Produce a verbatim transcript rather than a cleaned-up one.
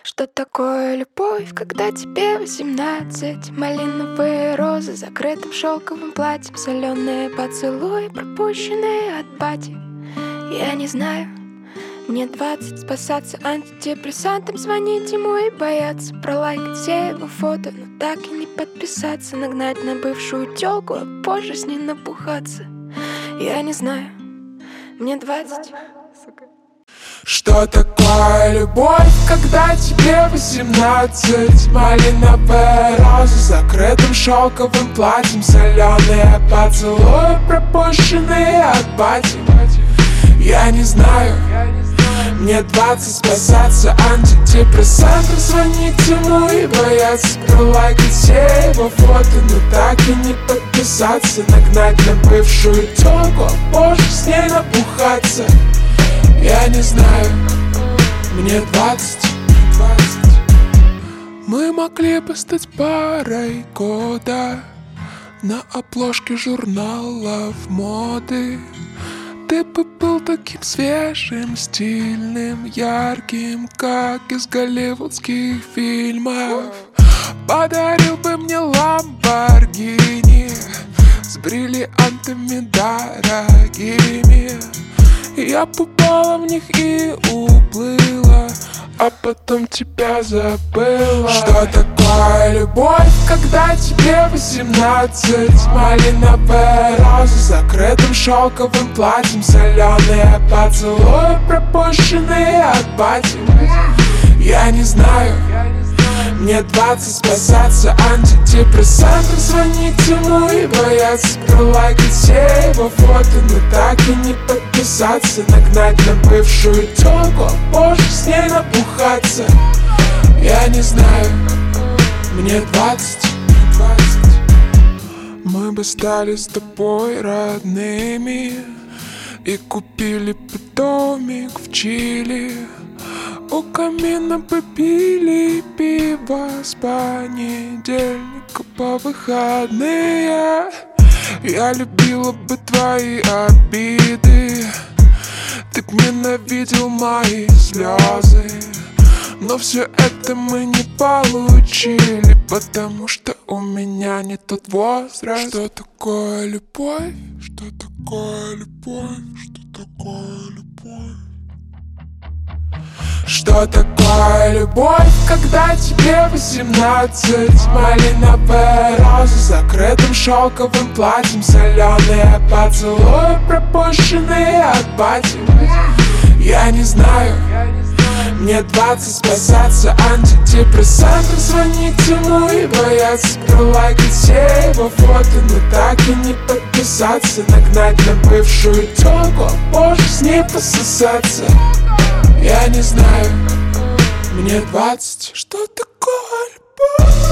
Что такое любовь, когда тебе восемнадцать? Малиновые розы закрытым шелковым платьем, соленые поцелуи, пропущенные от бати. Я не знаю, мне двадцать, спасаться антидепрессантом, звонить ему и бояться, пролайкать все его фото, но так и не подписаться, нагнать на бывшую тёлку, а позже с ней напухаться. Я не знаю, мне двадцать. Что такое любовь, когда тебе восемнадцать? Малиновые розы закрытым шелковым платьем, соленые поцелуи, пропущенные от бати. Я не знаю, мне двадцать, спасаться антидепрессантом, звонить ему и бояться, пролайкать все его фото, но так и не подписаться, нагнать на бывшую тёлку, а позже с ней напухаться. Я не знаю, мне двадцать, двадцать. Мы могли бы стать парой года на обложке журналов моды. Ты бы был таким свежим, стильным, ярким, как из голливудских фильмов. Подарил бы мне ламборгини с бриллиантами дорогими. Я попала в них и уплыла, а потом тебя забыла. Что такое любовь, когда тебе восемнадцать? Малиновые розы закрытым шелковым платьем, соленые поцелуи, пропущенные от бати. Я не знаю, мне двадцать, спасаться антидепрессантом, звонить ему и бояться, пролайкать все его фото, но так и не подписаться, нагнать на бывшую тёлку, а позже с ней напухаться. Я не знаю, мне двадцать, двадцать. Мы бы стали с тобой родными и купили бы домик в Чили. У камина бы пили пиво с понедельника по выходные. Я любила бы твои обиды, ты б ненавидел мои слезы. Но все это мы не получили, потому что у меня не тот возраст. Что такое любовь? Что такое любовь? Что такое любовь? Что такое любовь, когда тебе восемнадцать? Малиновые розы закрытым шелковым платьем, соленые поцелуи, пропущенные от бати. Я не знаю, мне двадцать, спасаться антидепрессантом, звонить ему и бояться, пролайкать все его фото, но так и не подписаться, нагнать на бывшую тёлку, а позже с ней пососаться. Я не знаю, мне двадцать. Что такое любовь?